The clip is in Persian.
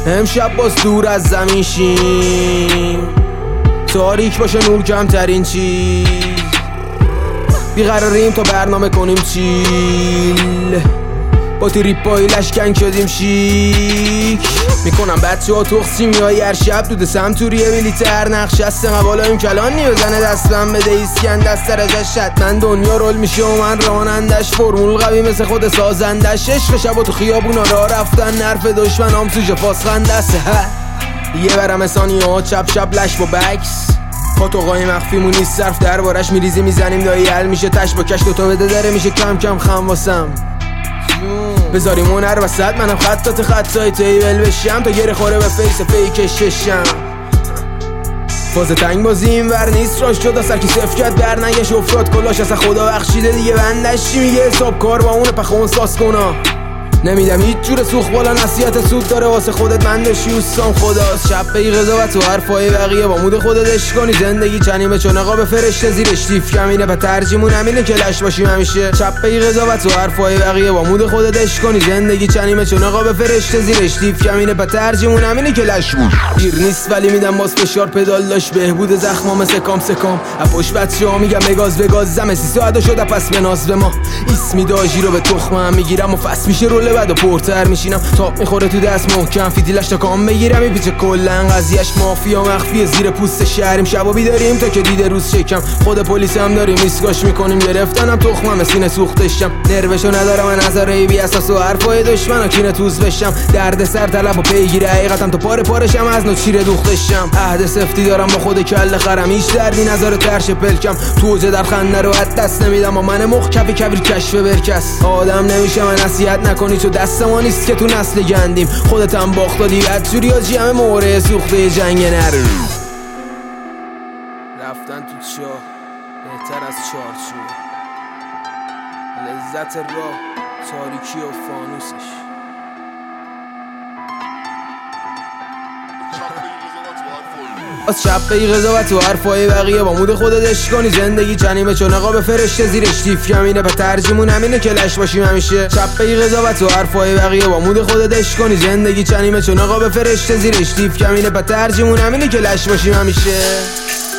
امشب باز دور از زمین شیم، تاریک باشه نور کمترین چیز، بیقراریم تا برنامه کنیم چیل، با تریپای لشکن شدیم شیک. میکنم بچه ها تخصیم یا هر شب دود سمتوریه میلیتر نقش هست قبالایم کلانی بزنه دستم بده ایسکن دست درجش شتمن دنیا رول میشه و من رانندش، فرمول قوی مثل خود سازندش، عشق شب و تو خیابونا را رفتن نرف دشمنام تو جفاس خندسته. یه برم ثانیه ها چپ چپ لش با بکس، پاتوقای مخفیمون نیست صرف دربارش میریزی میزنیم دایی حل میشه تش با کش دوتا بده داره میشه کم کم خم واسم. بذاریم اون هر وسط منم خطات خطای تیبل بشم تا گره خوره به فیس فیکش ششم. فاز تنگ بازی این ور نیست راش جدا سرکی صف کرد در نگش افتاد کلاش اصلا خدا بخشیده دیگه بندش چی میگه حساب کار با اون پخون ساس کنا. نمیدم هیچ جور سوخ بالا نصیحت سود داره واسه خودت بندش یوستام خداست. شب بی قضاوت و حرفای بقیه با مود خودت عشق کنی زندگی چنیمه چون عقاب فرشته زیرش دیف کمینه و ترجیمون همینه که لش باشیم همیشه. شب بی قضاوت و حرفای بقیه با مود خودت عشق کنی زندگی چنیمه چون عقاب فرشته زیرش دیف کمینه و ترجیمون همینه که لش دیر نیست ولی میدم باز فشار پدال داشت بهبود زخمام سکام اپوش بچه‌ها میگم بگاز زم 30 ساعت شده پس به ناز به ما اسمی داجی رو به تخمم میگیرم و فس میشه رول بعد و پورتر میشینم تاپ میخوره تو دست محکم فیدیلش تا کام بگیرم میپیچه کلن قضیهش مافیا مخفی زیر پوست شهریم شبا بیداریم تا که دیده روز شکم خود پلیس هم داریم ایسکاش میکنیم گرفتنم تخمم سینه سوختشم نروشو ندارم من نظر بی اساس و حرفای دشمن کینه توز بشم درد سر طلب و پیگیر حقیقتم تو پاره پارشم از نو چیره دوختشم عهد سفتی دارم با خود کله خرم هیچ دردی نظر ترش پلکم توجه در خنده رو از دست نمیدم و من مخ کفی کبیر کشف برکس آدم نمیشه من نصیحت نکنی تو دست ما نیست که تو نسل گندیم خودت هم باخت دادی بدجوری ها جمع موره سوخته جنگ نر رفتن تو چاه بهتر از چارچوب لذت راه تاریکی و فانوسش از شب بی قضاوت و حرفای بقیه با مود خودت عشق کنی زندگی چنیمه چون عقاب فرشته زیرش دیف کمینه و ترجیمون همینه که لش باشیم همیشه. شب بی قضاوت و حرفای بقیه با مود خودت عشق کنی زندگی چنیمه چون عقاب فرشته زیرش دیف کمینه و ترجیمون همینه که لش باشیم همیشه.